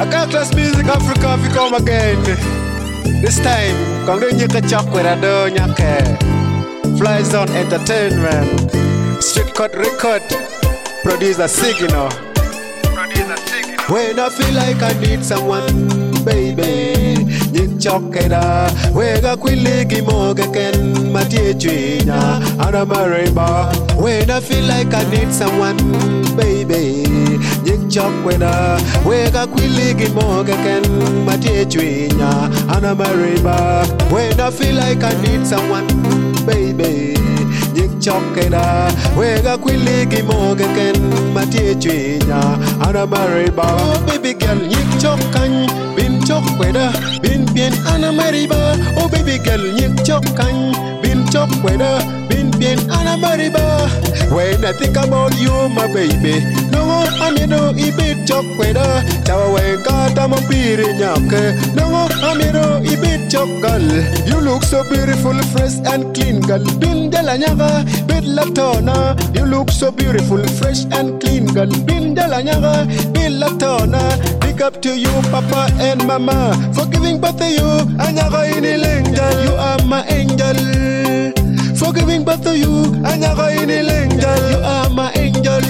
Class Music Africa, we come again. This time, come to Nyaka Chakwe Rado Nyake. Fly Zone Entertainment. Street Cut Record. Producer Sigino. When I feel like I need someone, baby, Nyik Chokeda. Wega Kwiligi Mogeken, Matie China, Anna Mariba. When I feel like I need someone, baby, Nyik Chokeda. Wega Kwiligi Mogeken, Matie China, Anna Mariba. When I feel like I need someone, baby, Nyik Chokeda. Wega Kwiligi Mogeken, Matie China, Anna Mariba. Oh baby girl, Nyik Chokan, Bin Chokweda, Bin Bien Anna Mariba. Oh baby girl, Nyik Chokan, Bin Chokweda, Bin Bien Anna Mariba. When I think about you, my baby, no I'm no ibit Chokweda. Chawa wenga tamo piri nyake. No I'm no ibit Chokgal. You look so beautiful, fresh and clean, girl. Bin de la nyaga, bit latona. You look so beautiful, fresh and clean, girl. Bin de la nyaga, bit latona. Big up to you, Papa and Mama, for giving birth to you. Anyaga inilengel, you are my angel. For giving birth to you, Anyaga inilengel, you are my angel.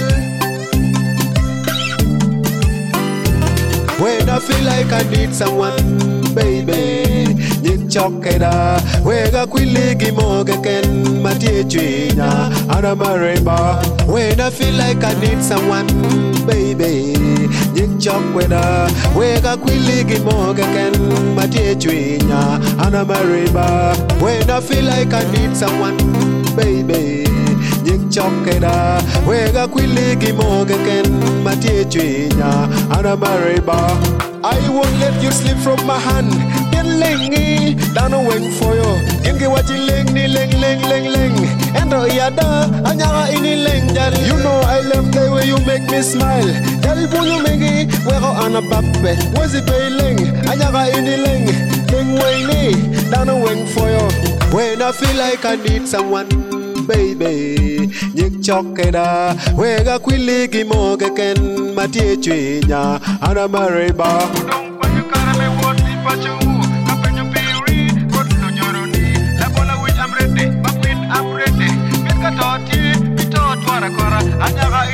When I feel like I need someone, baby, Nyik Chokeda. Wega Kwiligi Mogeken, Matie China, Anna Mariba. When I feel like I need someone, baby, Nyik Chokeda. Wega Kwiligi Mogeken, Matie China, Anna Mariba. When I feel like I need someone, baby, Nyik Chokeda. Wega Kwiligi Mogeken, Matie China, Anna Mariba. I won't let you slip from my hand. Get lengi, down a wing for you. Ingi wachi lengi, leng. Endo yada, anyaga ini lengjal. You know I love the way you make me smile. Tell bunyu mengi, wego anapape. Was it pay leng, anyaga ini leng wengi, down a wing for you. When I feel like I need someone, baby, Nyik Chokeda. Wega Kwiligi Mogeken, Matie China, Anna Mariba. Anyaga